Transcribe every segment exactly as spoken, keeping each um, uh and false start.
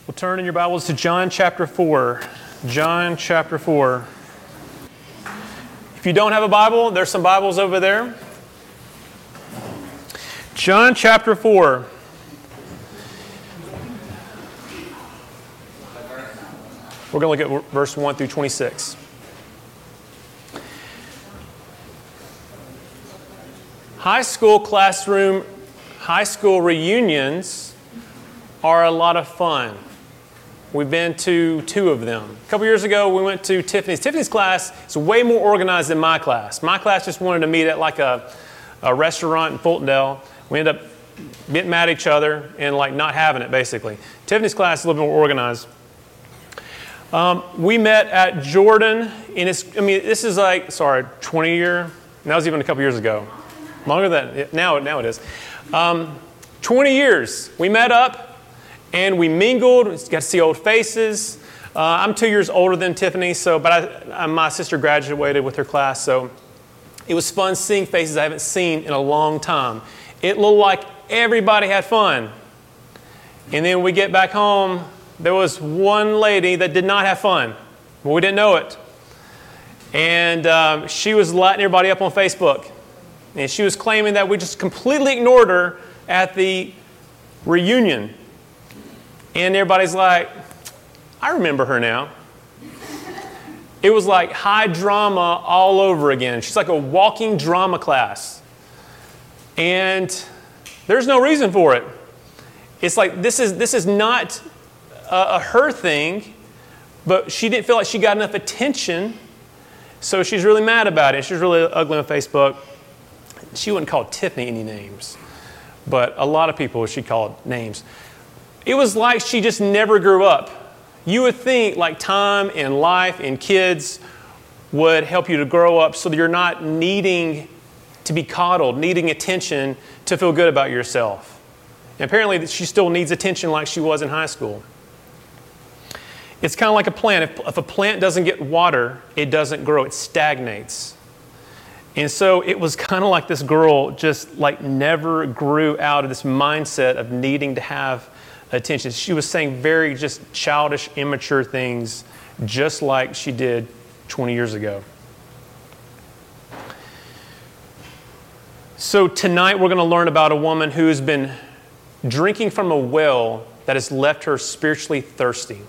We'll turn in your Bibles to John chapter four. John chapter four. If you don't have a Bible, there's some Bibles over there. John chapter four. We're going to look at verse one through twenty-six. High school classroom, high school reunions are a lot of fun. We've been to two of them. A couple years ago, we went to Tiffany's. Tiffany's class is way more organized than my class. My class just wanted to meet at like a, a restaurant in Fultondale. We ended up getting mad at each other and like not having it, basically. Tiffany's class is a little bit more organized. Um, we met at Jordan, and it's, I mean, this is like, sorry, twenty year, that was even a couple years ago. Longer than, now, now it is. Um, twenty years. We met up. And we mingled, got to see old faces. Uh, I'm two years older than Tiffany, so but I, I, my sister graduated with her class, so it was fun seeing faces I haven't seen in a long time. It looked like everybody had fun. And then we get back home, there was one lady that did not have fun, but we didn't know it. And um, she was lighting everybody up on Facebook. And she was claiming that we just completely ignored her at the reunion. And everybody's like, I remember her now. It was like high drama all over again. She's like a walking drama class. And there's no reason for it. It's like this is this is not a, a her thing, but she didn't feel like she got enough attention, so she's really mad about it. She's really ugly on Facebook. She wouldn't call Tiffany any names, but a lot of people she called names. It was like she just never grew up. You would think like time and life and kids would help you to grow up so that you're not needing to be coddled, needing attention to feel good about yourself. And apparently she still needs attention like she was in high school. It's kind of like a plant. If, if a plant doesn't get water, it doesn't grow, it stagnates. And so it was kind of like this girl just like never grew out of this mindset of needing to have attention. She was saying very just childish, immature things, just like she did twenty years ago. So tonight we're going to learn about a woman who has been drinking from a well that has left her spiritually thirsty.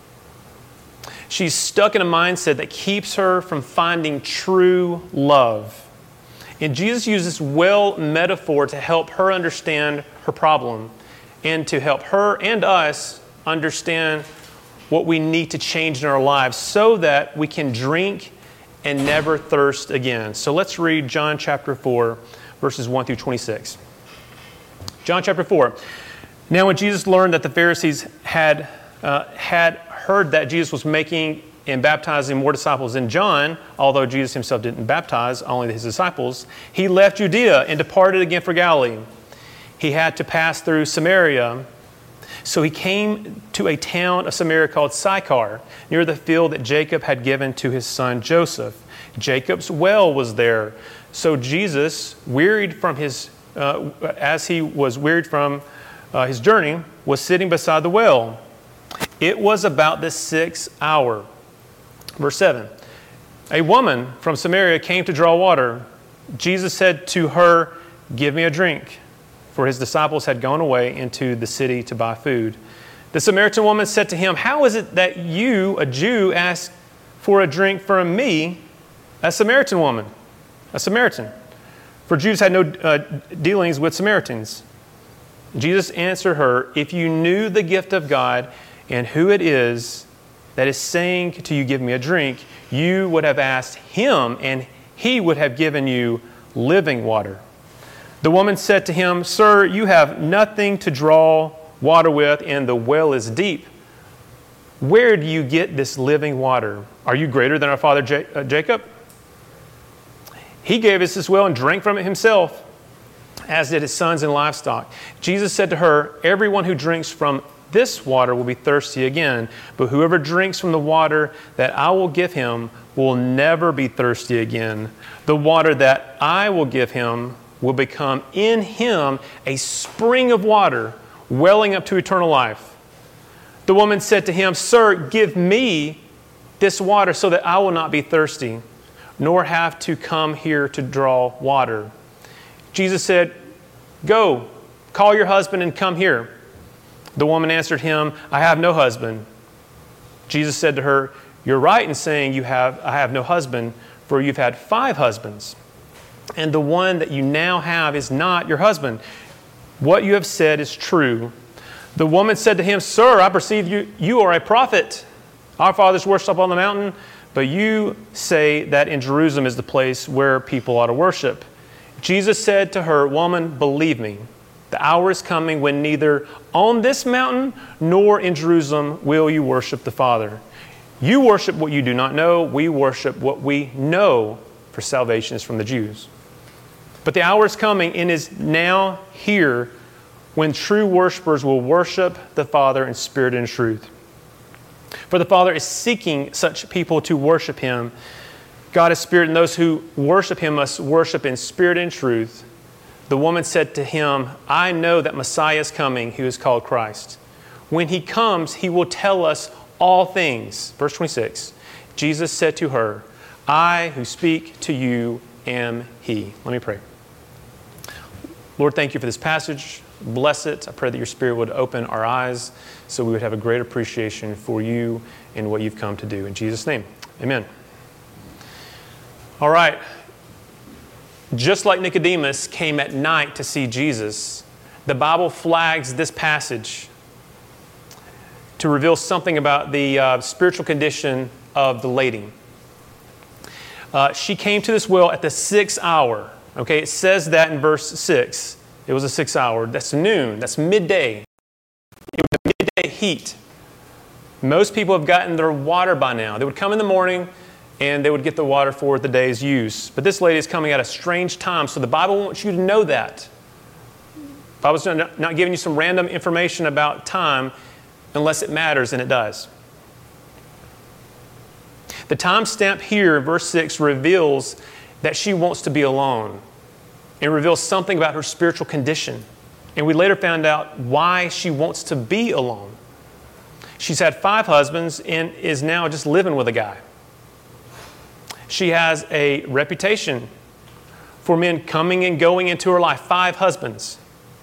She's stuck in a mindset that keeps her from finding true love. And Jesus used this well metaphor to help her understand her problem, and to help her and us understand what we need to change in our lives so that we can drink and never thirst again. So let's read John chapter four, verses one through twenty-six. John chapter four. Now when Jesus learned that the Pharisees had, uh, had heard that Jesus was making and baptizing more disciples than John, although Jesus himself didn't baptize, only his disciples, he left Judea and departed again for Galilee. He had to pass through Samaria. So he came to a town of Samaria called Sychar, near the field that Jacob had given to his son Joseph. Jacob's well was there. So Jesus, wearied from his, uh, as he was wearied from uh, his journey, was sitting beside the well. It was about the sixth hour. Verse seven. A woman from Samaria came to draw water. Jesus said to her, "Give me a drink." For his disciples had gone away into the city to buy food. The Samaritan woman said to him, "How is it that you, a Jew, ask for a drink from me, a Samaritan woman?" A Samaritan. For Jews had no uh, dealings with Samaritans. Jesus answered her, "If you knew the gift of God and who it is that is saying to you, 'Give me a drink,' you would have asked him, and he would have given you living water." The woman said to him, "Sir, you have nothing to draw water with, and the well is deep. Where do you get this living water? Are you greater than our father J- uh, Jacob? He gave us this well and drank from it himself, as did his sons and livestock." Jesus said to her, "Everyone who drinks from this water will be thirsty again, but whoever drinks from the water that I will give him will never be thirsty again. The water that I will give him will become in him a spring of water welling up to eternal life. The woman said to him, "Sir, give me this water so that I will not be thirsty, nor have to come here to draw water." Jesus said, "Go, call your husband and come here." The woman answered him, "I have no husband." Jesus said to her, "You're right in saying you have, I have no husband, for you've had five husbands, and the one that you now have is not your husband. What you have said is true." The woman said to him, "Sir, I perceive you, you are a prophet. Our fathers worship on the mountain, but you say that in Jerusalem is the place where people ought to worship." Jesus said to her, "Woman, believe me, the hour is coming when neither on this mountain nor in Jerusalem will you worship the Father. You worship what you do not know. We worship what we know, for salvation is from the Jews. But the hour is coming and is now here when true worshipers will worship the Father in spirit and truth. For the Father is seeking such people to worship Him. God is spirit, and those who worship Him must worship in spirit and truth." The woman said to him, "I know that Messiah is coming, who is called Christ. When He comes, He will tell us all things." Verse twenty-six, Jesus said to her, "I who speak to you am He." Let me pray. Lord, thank you for this passage. Bless it. I pray that your Spirit would open our eyes so we would have a great appreciation for you and what you've come to do. In Jesus' name, amen. All right. Just like Nicodemus came at night to see Jesus, the Bible flags this passage to reveal something about the uh, spiritual condition of the lady. Uh, she came to this well at the sixth hour. Okay, it says that in verse six. It was a sixth hour. That's noon. That's midday. It was the midday heat. Most people have gotten their water by now. They would come in the morning and they would get the water for the day's use. But this lady is coming at a strange time, so the Bible wants you to know that. The Bible's not, not giving you some random information about time unless it matters, and it does. The time stamp here in verse six reveals that she wants to be alone. It reveals something about her spiritual condition. And we later found out why she wants to be alone. She's had five husbands and is now just living with a guy. She has a reputation for men coming and going into her life. Five husbands.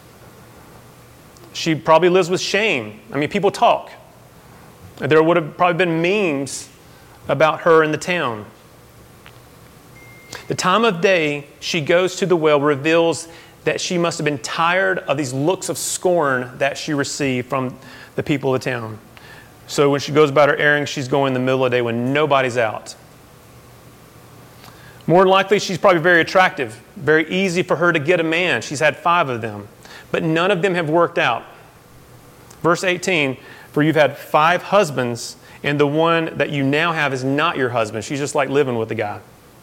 She probably lives with shame. I mean, people talk. There would have probably been memes about her in the town. The time of day she goes to the well reveals that she must have been tired of these looks of scorn that she received from the people of the town. So when she goes about her errands, she's going in the middle of the day when nobody's out. More than likely, she's probably very attractive. Very easy for her to get a man. She's had five of them. But none of them have worked out. Verse eighteen, "For you've had five husbands, and the one that you now have is not your husband." She's just like living with the guy.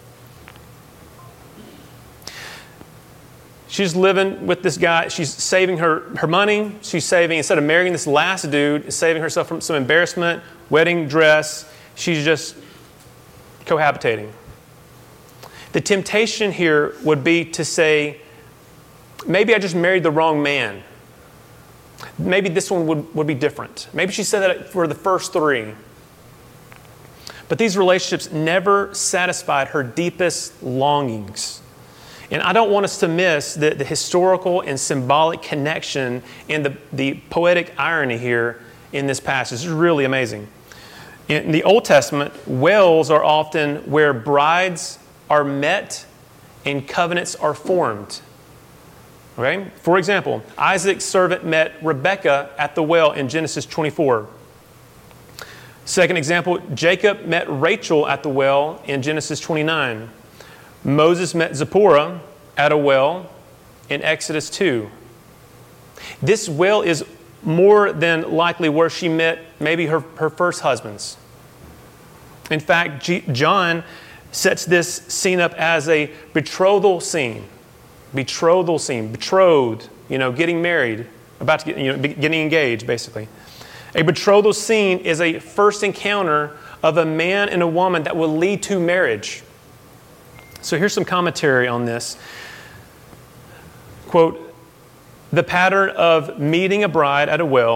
She's living with this guy. She's saving her, her money. She's saving, instead of marrying this last dude, saving herself from some embarrassment, wedding dress. She's just cohabitating. The temptation here would be to say, maybe I just married the wrong man. Maybe this one would, would be different. Maybe she said that for the first three. But these relationships never satisfied her deepest longings. And I don't want us to miss the, the historical and symbolic connection and the, the poetic irony here in this passage. This is really amazing. In the Old Testament, wells are often where brides are met and covenants are formed. Okay? For example, Isaac's servant met Rebekah at the well in Genesis twenty-four. Second example, Jacob met Rachel at the well in Genesis twenty-nine. Moses met Zipporah at a well in Exodus two. This well is more than likely where she met maybe her, her first husbands. In fact, G- John sets this scene up as a betrothal scene. Betrothal scene. Betrothed, you know, getting married, about to get, you know, getting engaged, basically. A betrothal scene is a first encounter of a man and a woman that will lead to marriage. So here's some commentary on this. Quote, "The pattern of meeting a bride at a well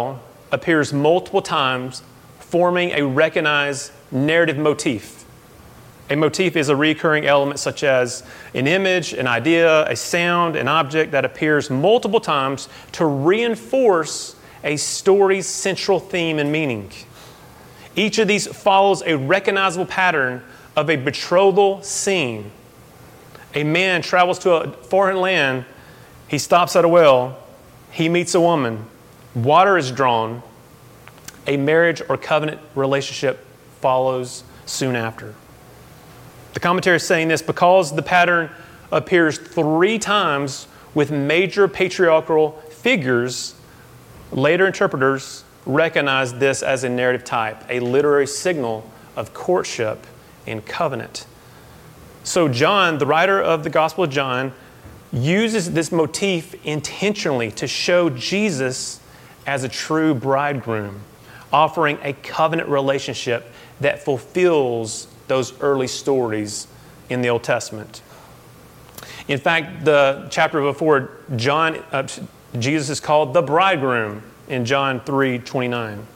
appears multiple times, forming a recognized narrative motif. A motif is a recurring element such as an image, an idea, a sound, an object that appears multiple times to reinforce a story's central theme and meaning. Each of these follows a recognizable pattern of a betrothal scene. A man travels to a foreign land, he stops at a well, he meets a woman, water is drawn, a marriage or covenant relationship follows soon after. The commentary is saying this because the pattern appears three times with major patriarchal figures, later interpreters recognize this as a narrative type, a literary signal of courtship and covenant. So John, the writer of the Gospel of John, uses this motif intentionally to show Jesus as a true bridegroom, offering a covenant relationship that fulfills those early stories in the Old Testament. In fact, the chapter before, John, uh, Jesus is called the bridegroom in John three twenty-nine.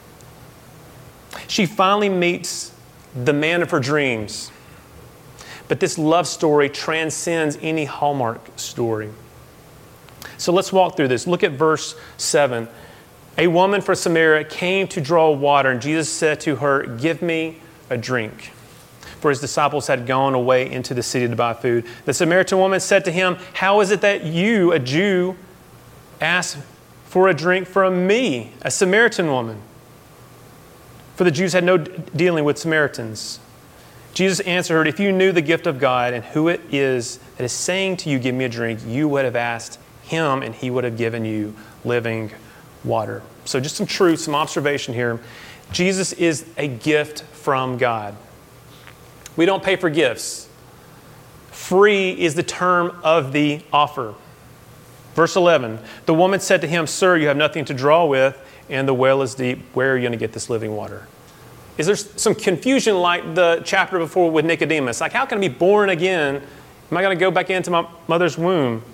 She finally meets the man of her dreams. But this love story transcends any Hallmark story. So let's walk through this. Look at verse seven. A woman from Samaria came to draw water, and Jesus said to her, "Give me a drink." For his disciples had gone away into the city to buy food. The Samaritan woman said to him, "How is it that you, a Jew, ask for a drink from me, a Samaritan woman?" For the Jews had no dealing with Samaritans. Jesus answered her, "If you knew the gift of God and who it is that is saying to you, 'Give me a drink,' you would have asked him, and he would have given you living water." So just some truth, some observation here. Jesus is a gift from God. We don't pay for gifts. Free is the term of the offer. Verse eleven, the woman said to him, "Sir, you have nothing to draw with, and the well is deep. Where are you going to get this living water?" Is there some confusion like the chapter before with Nicodemus? Like, how can I be born again? Am I going to go back into my mother's womb?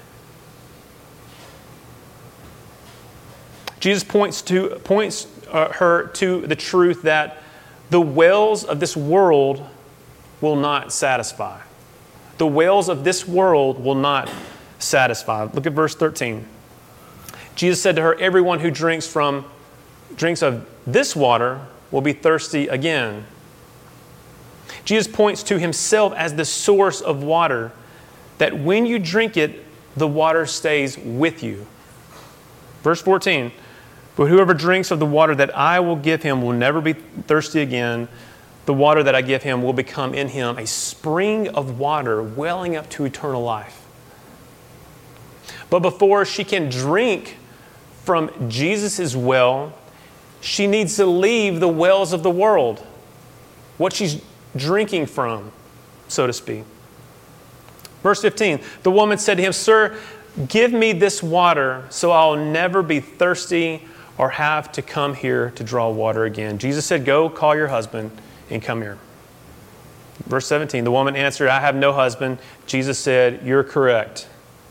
Jesus points to points uh, her to the truth that the wells of this world will not satisfy. The wells of this world will not satisfy. Look at verse thirteen. Jesus said to her, "Everyone who drinks from drinks of this water will be thirsty again." Jesus points to himself as the source of water, that when you drink it, the water stays with you. Verse fourteen, "But whoever drinks of the water that I will give him will never be thirsty again. The water that I give him will become in him a spring of water welling up to eternal life." But before she can drink from Jesus' well, she needs to leave the wells of the world, what she's drinking from, so to speak. Verse fifteen, the woman said to him, "Sir, give me this water so I'll never be thirsty or have to come here to draw water again." Jesus said, "Go call your husband and come here." Verse seventeen, the woman answered, "I have no husband." Jesus said, "You're correct.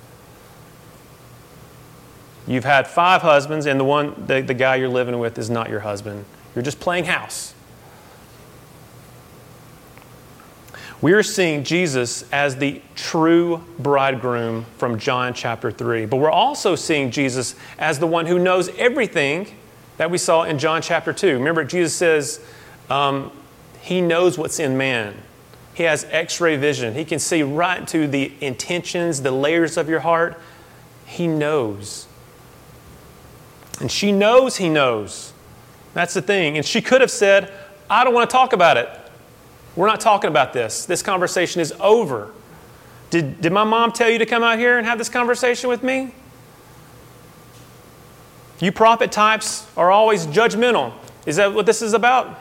You've had five husbands, and the one, the, the guy you're living with is not your husband. You're just playing house." We are seeing Jesus as the true bridegroom from John chapter three. But we're also seeing Jesus as the one who knows everything that we saw in John chapter two. Remember, Jesus says um, he knows what's in man. He has x-ray vision. He can see right into the intentions, the layers of your heart. He knows. And she knows he knows. That's the thing. And she could have said, "I don't want to talk about it. We're not talking about this. This conversation is over. Did, did my mom tell you to come out here and have this conversation with me? You prophet types are always judgmental. Is that what this is about?"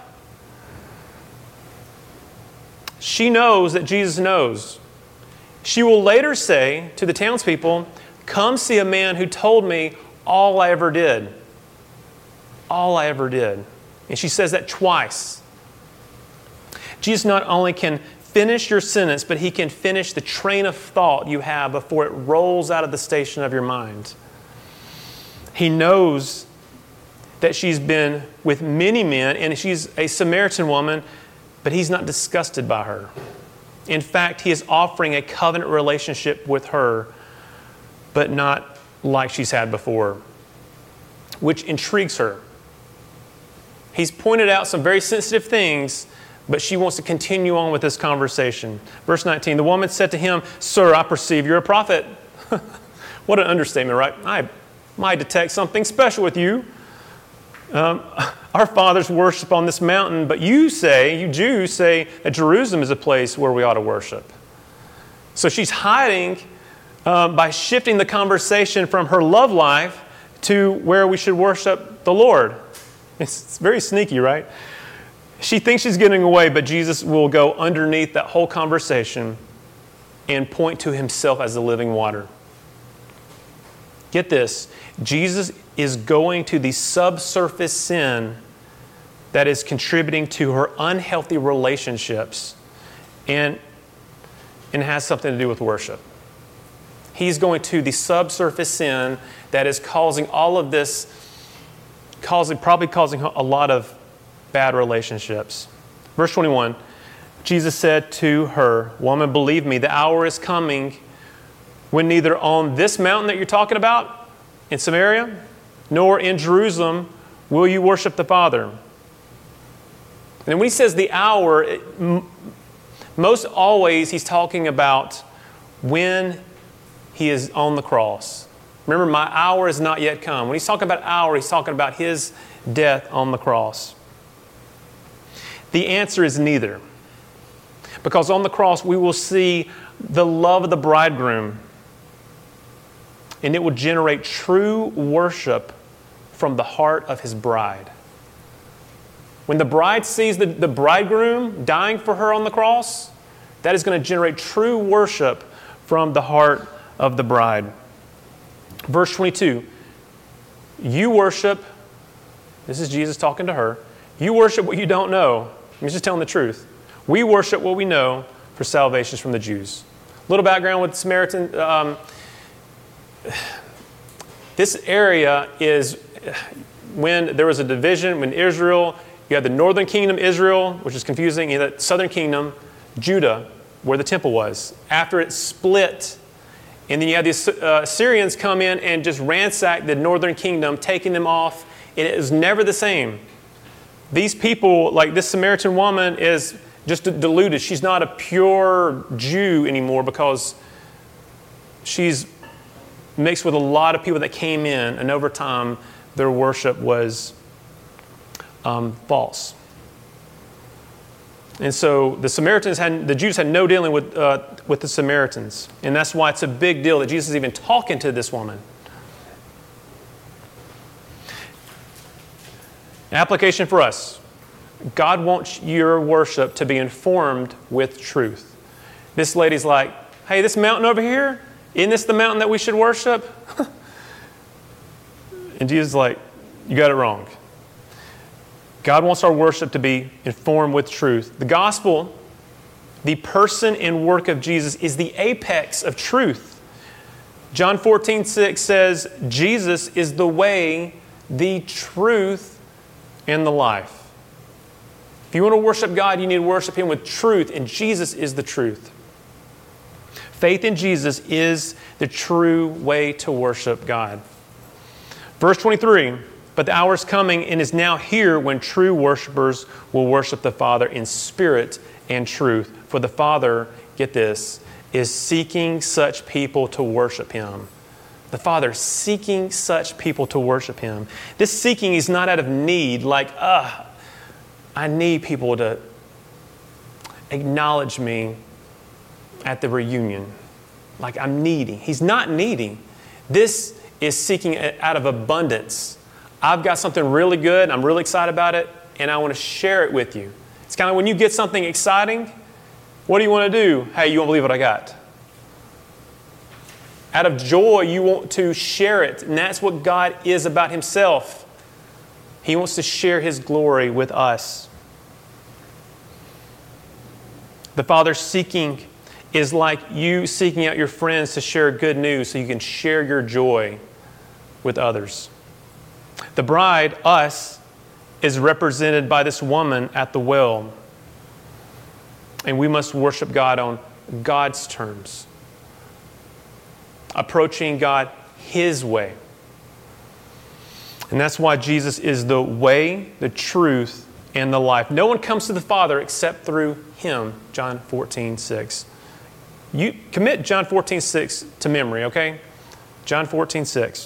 She knows that Jesus knows. She will later say to the townspeople, "Come see a man who told me all I ever did." All I ever did. And she says that twice. Jesus not only can finish your sentence, but he can finish the train of thought you have before it rolls out of the station of your mind. He knows that she's been with many men, and she's a Samaritan woman, but he's not disgusted by her. In fact, he is offering a covenant relationship with her, but not like she's had before, which intrigues her. He's pointed out some very sensitive things, but she wants to continue on with this conversation. Verse nineteen, the woman said to him, "Sir, I perceive you're a prophet." What an understatement, right? I might detect something special with you. Um, our fathers worship on this mountain, but you say, you Jews say that Jerusalem is a place where we ought to worship. So she's hiding um, by shifting the conversation from her love life to where we should worship the Lord. It's, it's very sneaky, right? She thinks she's getting away, but Jesus will go underneath that whole conversation and point to himself as the living water. Get this, Jesus is going to the subsurface sin that is contributing to her unhealthy relationships, and, and has something to do with worship. He's going to the subsurface sin that is causing all of this, causing, probably causing a lot of bad relationships. Verse twenty-one, Jesus said to her, "Woman, believe me, the hour is coming when neither on this mountain that you're talking about in Samaria, nor in Jerusalem will you worship the Father." And when he says the hour, it, m- most always he's talking about when he is on the cross. Remember, my hour is not yet come. When he's talking about hour, he's talking about his death on the cross. The answer is neither. Because on the cross we will see the love of the bridegroom, and it will generate true worship from the heart of his bride. When the bride sees the, the bridegroom dying for her on the cross, that is going to generate true worship from the heart of the bride. Verse twenty-two, you worship, this is Jesus talking to her, you worship what you don't know. He's just telling the truth. We worship what we know, for salvation from the Jews. A little background with the Samaritan. Um, this area is when there was a division, when Israel, you had the northern kingdom, Israel, which is confusing, you had the southern kingdom, Judah, where the temple was. After it split, and then you had the uh, Assyrians come in and just ransack the northern kingdom, taking them off, and it was never the same. These people, like this Samaritan woman, is just diluted. She's not a pure Jew anymore because she's mixed with a lot of people that came in, and over time their worship was um, false. And so the Samaritans had, the Jews had no dealing with uh, with the Samaritans, and that's why it's a big deal that Jesus is even talking to this woman. An application for us. God wants your worship to be informed with truth. This lady's like, hey, this mountain over here, isn't this the mountain that we should worship? And Jesus is like, you got it wrong. God wants our worship to be informed with truth. The gospel, the person and work of Jesus, is the apex of truth. John fourteen six says, Jesus is the way, the truth, and the life. If you want to worship God, you need to worship Him with truth, and Jesus is the truth. Faith in Jesus is the true way to worship God. Verse twenty-three, but the hour is coming and is now here when true worshipers will worship the Father in spirit and truth. For the Father, get this, is seeking such people to worship Him. The Father seeking such people to worship Him. This seeking is not out of need, like, ah, I need people to acknowledge me at the reunion. Like I'm needing. He's not needing. This is seeking out of abundance. I've got something really good, I'm really excited about it, and I want to share it with you. It's kind of when you get something exciting, what do you want to do? Hey, you won't believe what I got. Out of joy, you want to share it, and that's what God is about Himself. He wants to share His glory with us. The Father seeking is like you seeking out your friends to share good news so you can share your joy with others. The bride, us, is represented by this woman at the well. And we must worship God on God's terms, approaching God His way. And that's why Jesus is the way, the truth, and the life. No one comes to the Father except through Him, John fourteen six. You commit John fourteen six to memory, okay? John fourteen six.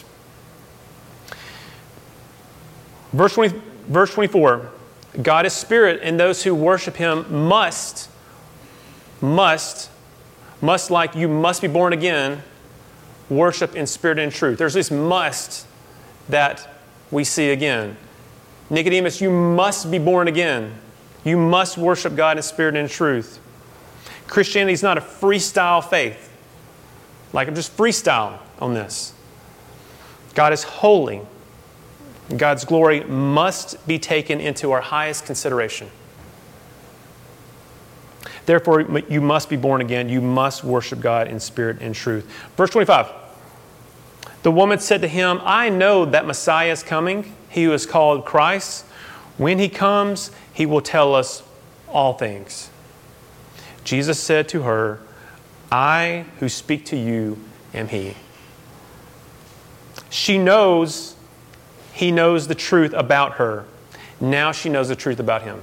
Verse twenty, verse twenty-four. God is spirit, and those who worship Him must, must, must like you must be born again, worship in spirit and truth. There's this must that we see again. Nicodemus, you must be born again. You must worship God in spirit and truth. Christianity is not a freestyle faith. Like I'm just freestyle on this. God is holy. God's glory must be taken into our highest consideration. Therefore, you must be born again. You must worship God in spirit and truth. Verse twenty-five. The woman said to him, I know that Messiah is coming, he who is called Christ. When he comes, he will tell us all things. Jesus said to her, I who speak to you am he. She knows, he knows the truth about her. Now she knows the truth about him.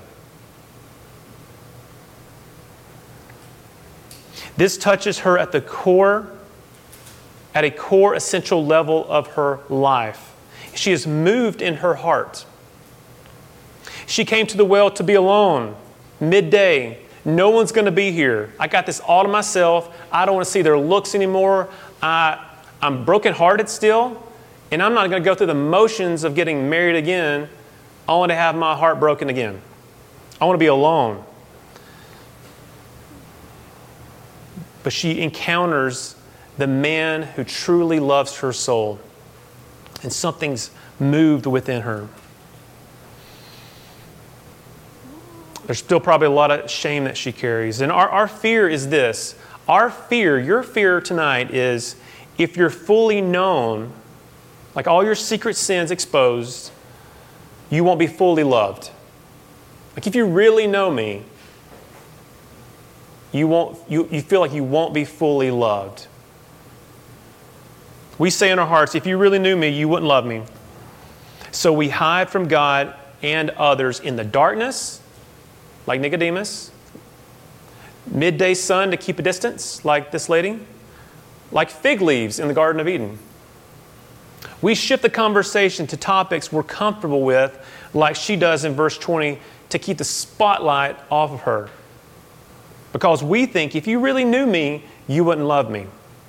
This touches her at the core, at a core essential level of her life. She is moved in her heart. She came to the well to be alone, midday. No one's going to be here. I got this all to myself. I don't want to see their looks anymore. I, I'm brokenhearted still, and I'm not going to go through the motions of getting married again. I want to have my heart broken again. I want to be alone. But she encounters the man who truly loves her soul, and something's moved within her. There's still probably a lot of shame that she carries. And our, our fear is this. Our fear, your fear tonight is if you're fully known, like all your secret sins exposed, you won't be fully loved. Like if you really know me, you won't. You, you feel like you won't be fully loved. We say in our hearts, if you really knew me, you wouldn't love me. So we hide from God and others in the darkness, like Nicodemus, midday sun to keep a distance, like this lady, like fig leaves in the Garden of Eden. We shift the conversation to topics we're comfortable with, like she does in verse twenty, to keep the spotlight off of her. Because we think, if you really knew me, you wouldn't love me.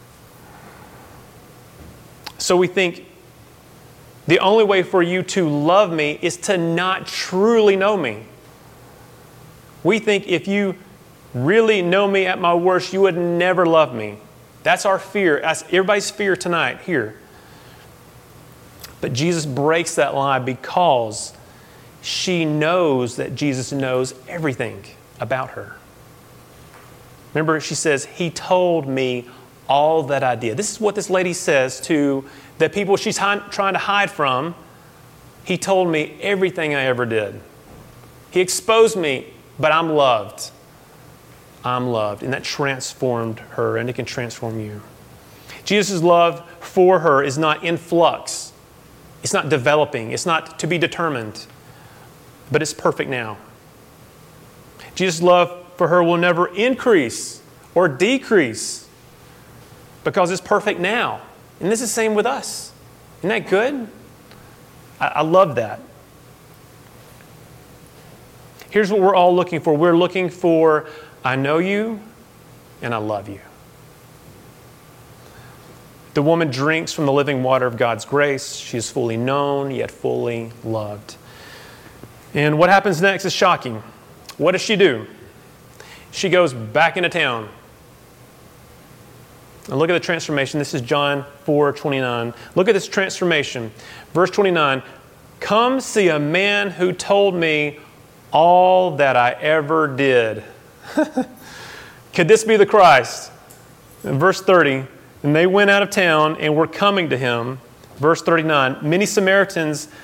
So we think the only way for you to love me is to not truly know me. We think if you really know me at my worst, you would never love me. That's our fear. That's everybody's fear tonight here. But Jesus breaks that lie because she knows that Jesus knows everything about her. Remember, she says, he told me all that I did. This is what this lady says to the people she's hi- trying to hide from. He told me everything I ever did. He exposed me, but I'm loved. I'm loved. And that transformed her, and it can transform you. Jesus' love for her is not in flux. It's not developing. It's not to be determined. But it's perfect now. Jesus' love for her will never increase or decrease because it's perfect now. And this is the same with us. Isn't that good? I, I love that. Here's what we're all looking for. We're looking for, I know you and I love you. The woman drinks from the living water of God's grace. She is fully known, yet fully loved. And what happens next is shocking. What does she do? She goes back into town. And look at the transformation. This is John four twenty-nine. Look at this transformation. Verse twenty-nine. Come see a man who told me all that I ever did. Could this be the Christ? In verse thirty. And they went out of town and were coming to him. Verse thirty-nine. Many Samaritans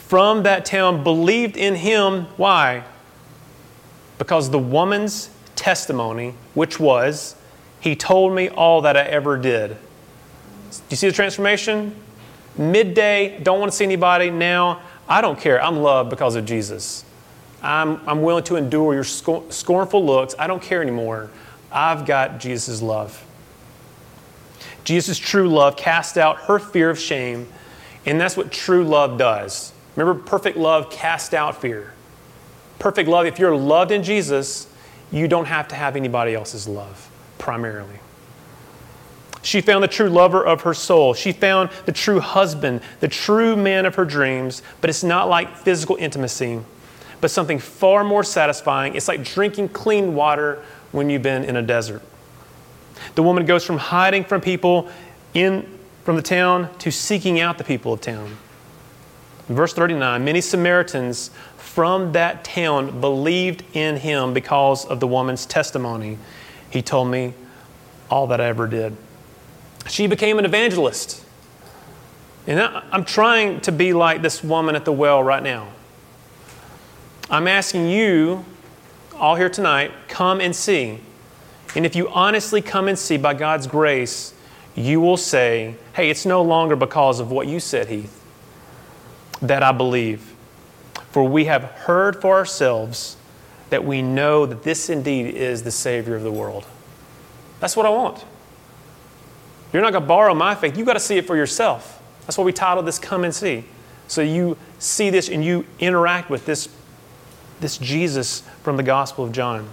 from that town believed in him. Why? Because the woman's testimony, which was, he told me all that I ever did. Do you see the transformation? Midday, don't want to see anybody. Now, I don't care. I'm loved because of Jesus. I'm, I'm willing to endure your scor- scornful looks. I don't care anymore. I've got Jesus' love. Jesus' true love cast out her fear of shame, and that's what true love does. Remember, perfect love casts out fear. Perfect love, if you're loved in Jesus, you don't have to have anybody else's love, primarily. She found the true lover of her soul. She found the true husband, the true man of her dreams, but it's not like physical intimacy, but something far more satisfying. It's like drinking clean water when you've been in a desert. The woman goes from hiding from people in from the town to seeking out the people of town. In verse thirty-nine, many Samaritans from that town believed in him because of the woman's testimony. He told me all that I ever did. She became an evangelist. And I'm trying to be like this woman at the well right now. I'm asking you, all here tonight, come and see. And if you honestly come and see by God's grace, you will say, hey, it's no longer because of what you said, Heath, that I believe. For we have heard for ourselves that we know that this indeed is the Savior of the world. That's what I want. You're not going to borrow my faith. You've got to see it for yourself. That's why we titled this Come and See. So you see this and you interact with this, this Jesus from the Gospel of John.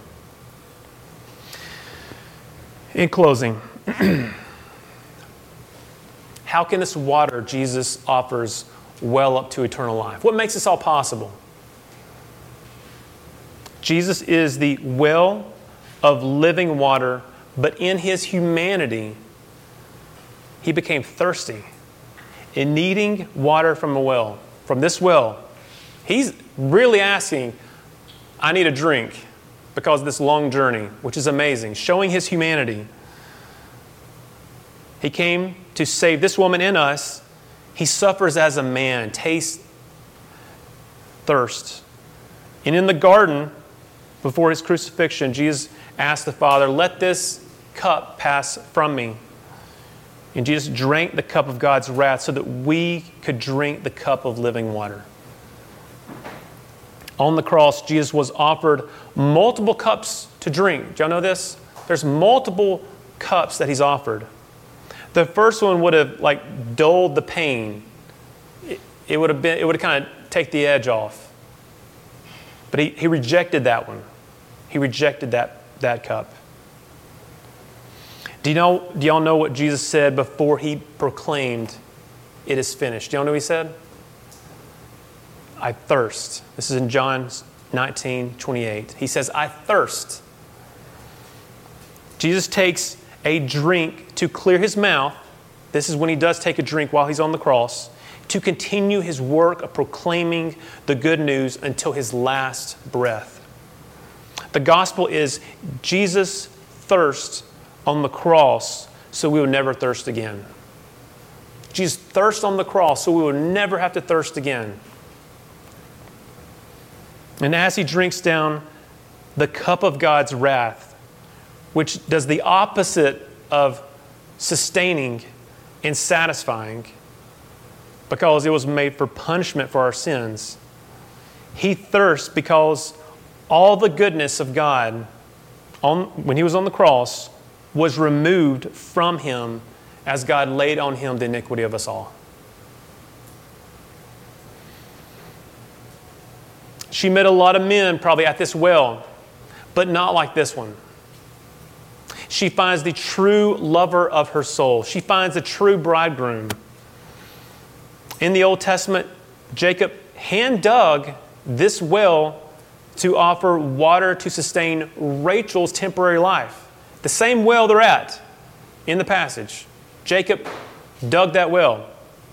In closing, how can this water Jesus offers well up to eternal life? What makes this all possible? Jesus is the well of living water, but in His humanity, He became thirsty and needing water from a well, from this well. He's really asking, I need a drink because of this long journey, which is amazing, showing His humanity. He came to save this woman and us. He suffers as a man, tastes thirst. And in the garden, before His crucifixion, Jesus asked the Father, let this cup pass from me. And Jesus drank the cup of God's wrath so that we could drink the cup of living water. On the cross, Jesus was offered multiple cups to drink. Do y'all know this? There's multiple cups that He's offered. The first one would have like dulled the pain. It, it would have been, it would have kind of take the edge off. But he, he rejected that one. He rejected that, that cup. Do you know, do y'all know what Jesus said before He proclaimed, it is finished? Do y'all know what He said? I thirst. This is in John nineteen twenty-eight. He says, I thirst. Jesus takes a drink to clear His mouth. This is when He does take a drink while He's on the cross, to continue His work of proclaiming the good news until His last breath. The gospel is Jesus thirst on the cross so we will never thirst again. Jesus thirst on the cross so we will never have to thirst again. And as He drinks down the cup of God's wrath, which does the opposite of sustaining and satisfying, because it was made for punishment for our sins, He thirsts because all the goodness of God on, when He was on the cross was removed from Him as God laid on Him the iniquity of us all. She met a lot of men probably at this well, but not like this one. She finds the true lover of her soul. She finds the true bridegroom. In the Old Testament, Jacob hand dug this well to offer water to sustain Rachel's temporary life. The same well they're at in the passage. Jacob dug that well.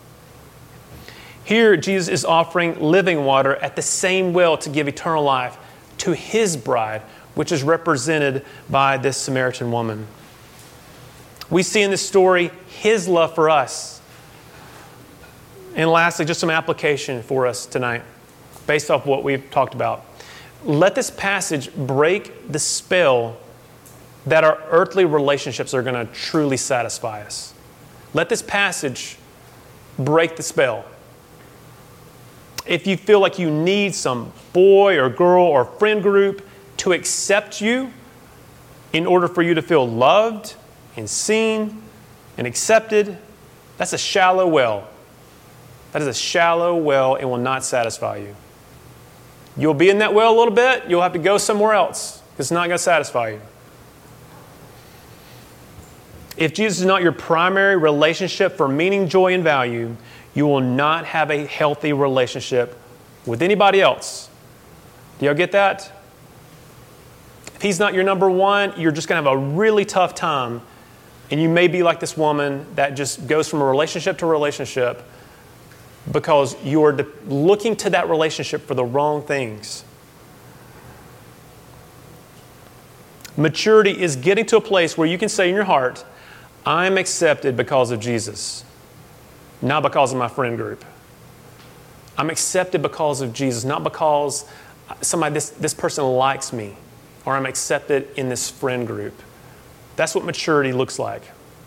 Here, Jesus is offering living water at the same well to give eternal life to His bride, which is represented by this Samaritan woman. We see in this story His love for us. And lastly, just some application for us tonight, based off what we've talked about. Let this passage break the spell that our earthly relationships are going to truly satisfy us. Let this passage break the spell. If you feel like you need some boy or girl or friend group to accept you in order for you to feel loved and seen and accepted, that's a shallow well. That is a shallow well and will not satisfy you. You'll be in that well a little bit. You'll have to go somewhere else. It's not going to satisfy you. If Jesus is not your primary relationship for meaning, joy, and value, you will not have a healthy relationship with anybody else. Do y'all get that? If He's not your number one, you're just going to have a really tough time. And you may be like this woman that just goes from a relationship to relationship because you're de- looking to that relationship for the wrong things. Maturity is getting to a place where you can say in your heart, I'm accepted because of Jesus, not because of my friend group. I'm accepted because of Jesus, not because somebody this, this person likes me, or I'm accepted in this friend group. That's what maturity looks like.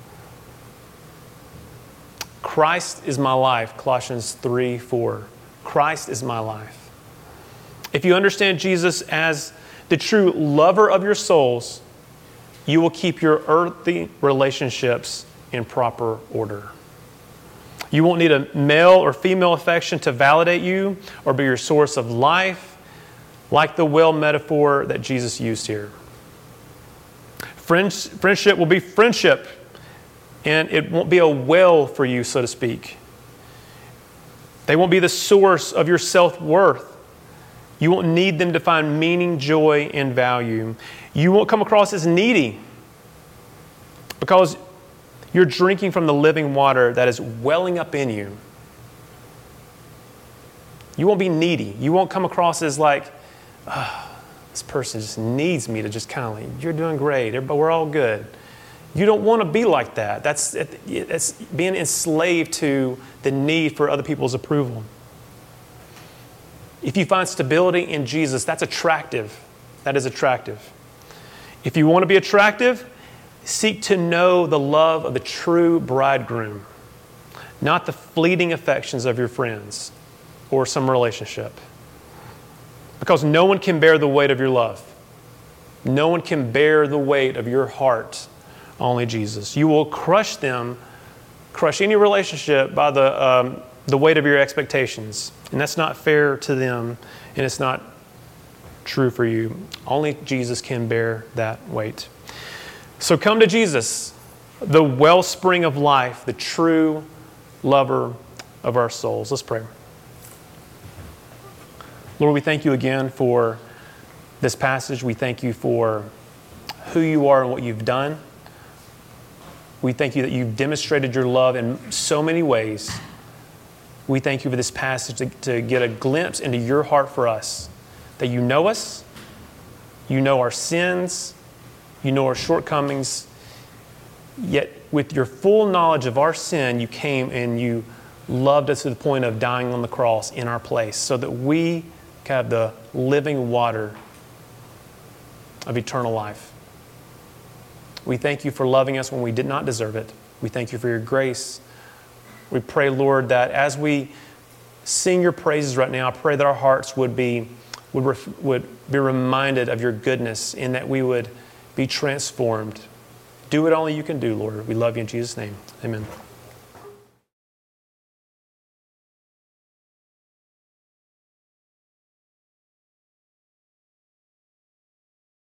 Christ is my life, Colossians three four. Christ is my life. If you understand Jesus as the true lover of your souls, you will keep your earthly relationships in proper order. You won't need a male or female affection to validate you or be your source of life, like the well metaphor that Jesus used here. Friends, friendship will be friendship, and it won't be a well for you, so to speak. They won't be the source of your self-worth. You won't need them to find meaning, joy, and value. You won't come across as needy because you're drinking from the living water that is welling up in you. You won't be needy. You won't come across as like, oh, this person just needs me to just kind of like, you're doing great, but we're all good. You don't want to be like that. That's, that's being enslaved to the need for other people's approval. If you find stability in Jesus, that's attractive. That is attractive. If you want to be attractive, seek to know the love of the true bridegroom, not the fleeting affections of your friends or some relationship. Because no one can bear the weight of your love. No one can bear the weight of your heart, only Jesus. You will crush them, crush any relationship by the, um, the weight of your expectations. And that's not fair to them, and it's not true for you. Only Jesus can bear that weight. So come to Jesus, the wellspring of life, the true lover of our souls. Let's pray. Lord, we thank you again for this passage. We thank you for who you are and what you've done. We thank you that you've demonstrated your love in so many ways. We thank you for this passage to, to get a glimpse into your heart for us, that you know us, you know our sins, you know our shortcomings, yet with your full knowledge of our sin, you came and you loved us to the point of dying on the cross in our place so that we can have the living water of eternal life. We thank you for loving us when we did not deserve it. We thank you for your grace. We pray, Lord, that as we sing your praises right now, I pray that our hearts would be, would, ref, would be reminded of your goodness and that we would be transformed. Do what only you can do, Lord. We love you in Jesus' name. Amen.